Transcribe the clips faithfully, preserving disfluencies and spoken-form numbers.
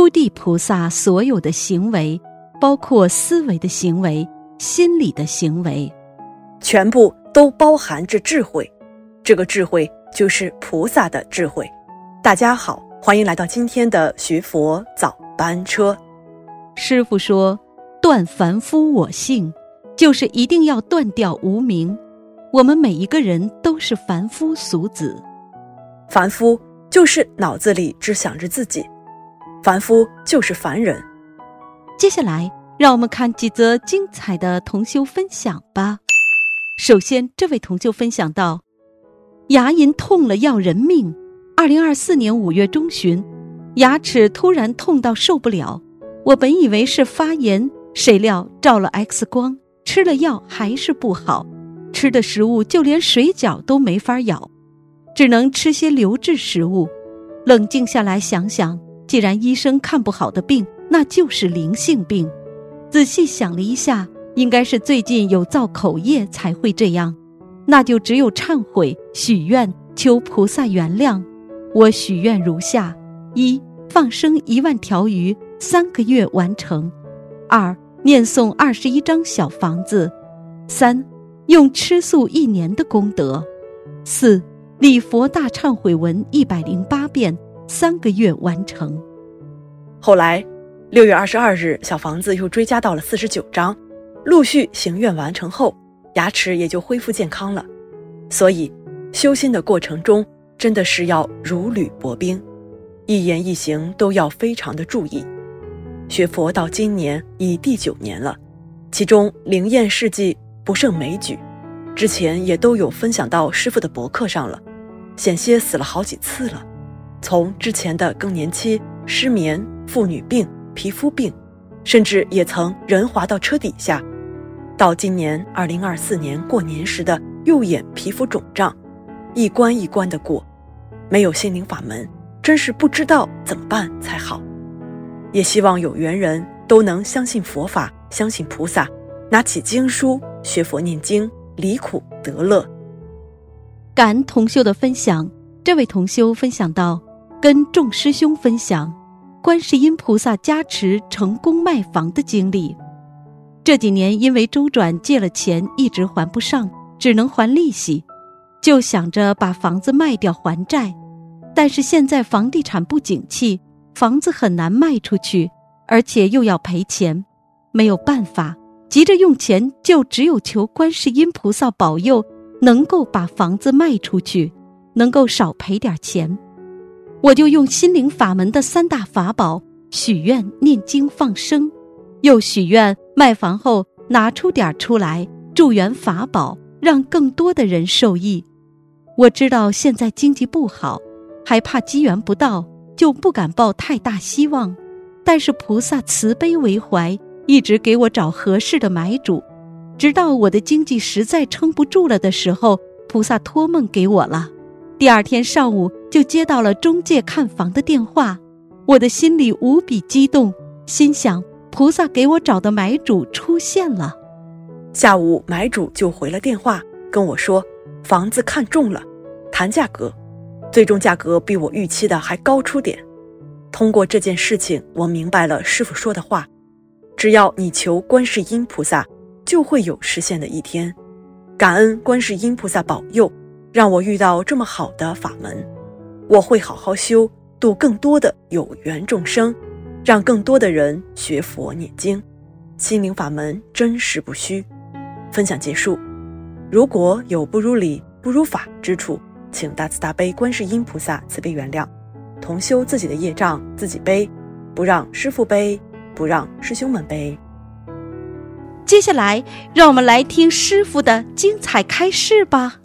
初地菩萨所有的行为，包括思维的行为、心理的行为， 全部都包含着智慧，这个智慧就是菩萨的智慧。大家好，欢迎来到今天的学佛早班车。 师父说，断凡夫我性，就是一定要断掉无明。我们每一个人都是凡夫俗子。 凡夫就是脑子里只想着自己，凡夫就是凡人。 接下来让我们看几则精彩的同修分享吧。首先，这位同修分享到，牙龈痛了要人命。二零二四年五月中旬，牙齿突然痛到受不了，我本以为是发炎，谁料照了 X 光，吃了药还是不好，吃的食物就连水饺都没法咬，只能吃些流质食物。冷静下来想想，既然医生看不好的病，那就是灵性病。仔细想了一下，应该是最近有造口业才会这样，那就只有忏悔、许愿，求菩萨原谅。我许愿如下：一、放生一万条鱼，三个月完成；二、念诵二十一张小房子；三、用吃素一年的功德；四、礼佛大忏悔文一百零八遍，三个月完成。 后来六月二十二日，小房子又追加到了四十九张，陆续行愿完成后，牙齿也就恢复健康了。所以修心的过程中真的是要如履薄冰，一言一行都要非常的注意。学佛到今年已第九年了，其中灵验事迹不胜枚举，之前也都有分享到师父的博客上了，险些死了好几次了。从之前的更年期、失眠、妇女病、皮肤病，甚至也曾人滑到车底下，到今年二零二四年过年时的右眼皮肤肿胀，一关一关的过，没有心灵法门，真是不知道怎么办才好。也希望有缘人都能相信佛法，相信菩萨，拿起经书学佛念经，离苦得乐。 感恩同修的分享，这位同修分享到，跟众师兄分享观世音菩萨加持成功卖房的经历。这几年因为周转借了钱一直还不上，只能还利息，就想着把房子卖掉还债。但是现在房地产不景气，房子很难卖出去，而且又要赔钱，没有办法，急着用钱，就只有求观世音菩萨保佑能够把房子卖出去，能够少赔点钱。我就用心灵法门的三大法宝许愿、念经、放生，又许愿卖房后拿出点出来助缘法宝，让更多的人受益。我知道现在经济不好，还怕机缘不到，就不敢抱太大希望，但是菩萨慈悲为怀，一直给我找合适的买主，直到我的经济实在撑不住了的时候，菩萨托梦给我了。第二天上午就接到了中介看房的电话，我的心里无比激动，心想菩萨给我找的买主出现了。 下午买主就回了电话跟我说，房子看中了，谈价格，最终价格比我预期的还高出点。通过这件事情，我明白了师父说的话，只要你求观世音菩萨，就会有实现的一天。感恩观世音菩萨保佑，让我遇到这么好的法门，我会好好修，度更多的有缘众生，让更多的人学佛念经。心灵法门真实不虚。分享结束，如果有不如理不如法之处，请大慈大悲观世音菩萨慈悲原谅，同修自己的业障自己背，不让师父背，不让师兄们背。 接下来让我们来听师父的精彩开示吧。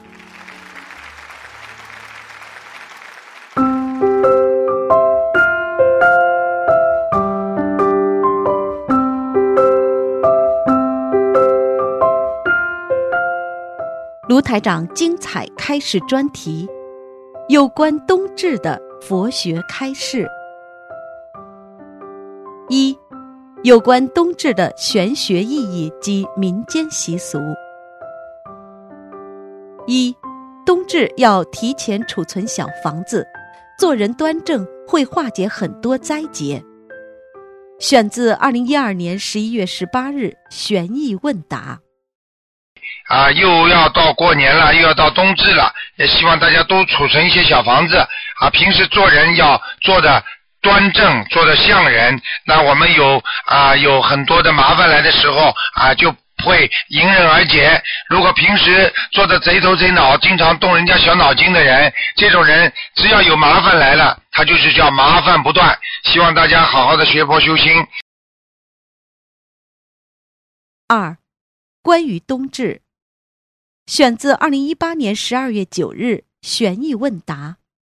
卢台长精彩开示专题，有关冬至的佛学开示。一、有关冬至的玄学意义及民间习俗。一、冬至要提前储存小房子，做人端正会化解很多灾劫。 选自二零一二年十一月十八日悬疑问答。 啊，又要到过年了，又要到冬至了，也希望大家都储存一些小房子啊，平时做人要做的端正，做的像人，那我们有啊有很多的麻烦来的时候啊，就会迎刃而解。如果平时做的贼头贼脑，经常动人家小脑筋的人，这种人只要有麻烦来了，他就是叫麻烦不断。希望大家好好的学佛修心。 二，关于冬至，选自二零一八年十二月九日悬疑问答。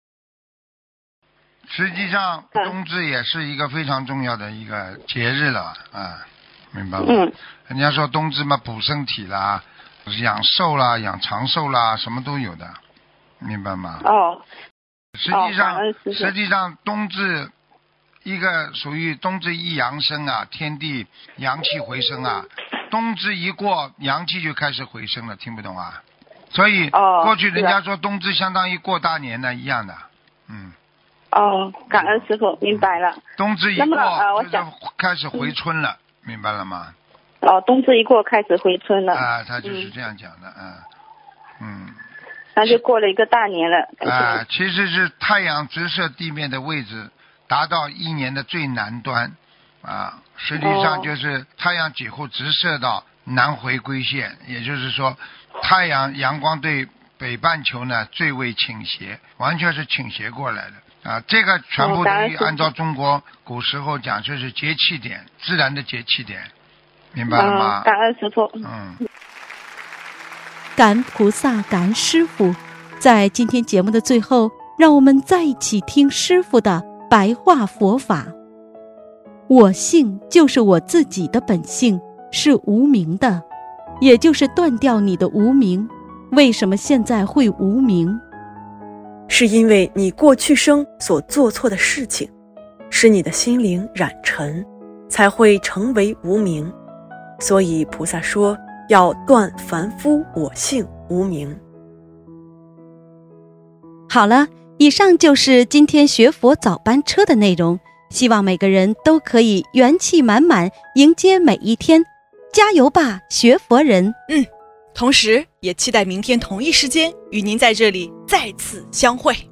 实际上冬至也是一个非常重要的一个节日了啊，明白吗？ 嗯。 人家说冬至嘛，补身体啦，养寿啦，养长寿啦，什么都有的，明白吗？ 哦。 实际上， 哦、 实际上冬至一个属于冬至一阳生啊，天地阳气回升啊，冬至一过，阳气就开始回升了，听不懂啊？所以、 哦、 过去人家说冬至相当于过大年呢，一样的，嗯。 哦，感恩师傅，明白了。 冬至一过， 呃、我就是开始回春了，嗯、明白了吗？ 哦，冬至一过开始回春了。 啊，他就是这样讲的，嗯，嗯。 那就过了一个大年了。 啊，其实是太阳直射地面的位置达到一年的最南端，啊，实际上就是太阳几乎直射到南回归线，也就是说，太阳阳光对北半球呢最为倾斜，完全是倾斜过来的。啊，这个全部等于按照中国古时候讲，就是节气点，自然的节气点，明白了吗？ 嗯、感恩师傅。 嗯， 感恩菩萨，感恩师父。在今天节目的最后，让我们再一起听师父的白话佛法。我性就是我自己的本性，是无明的，也就是断掉你的无明。为什么现在会无明？ 是因为你过去生所做错的事情，使你的心灵染尘，才会成为无明。所以菩萨说要断凡夫我性无明。 好了，以上就是今天学佛早班车的内容，希望每个人都可以元气满满迎接每一天，加油吧，学佛人！ 嗯。同时也期待明天同一时间与您在这里再次相会。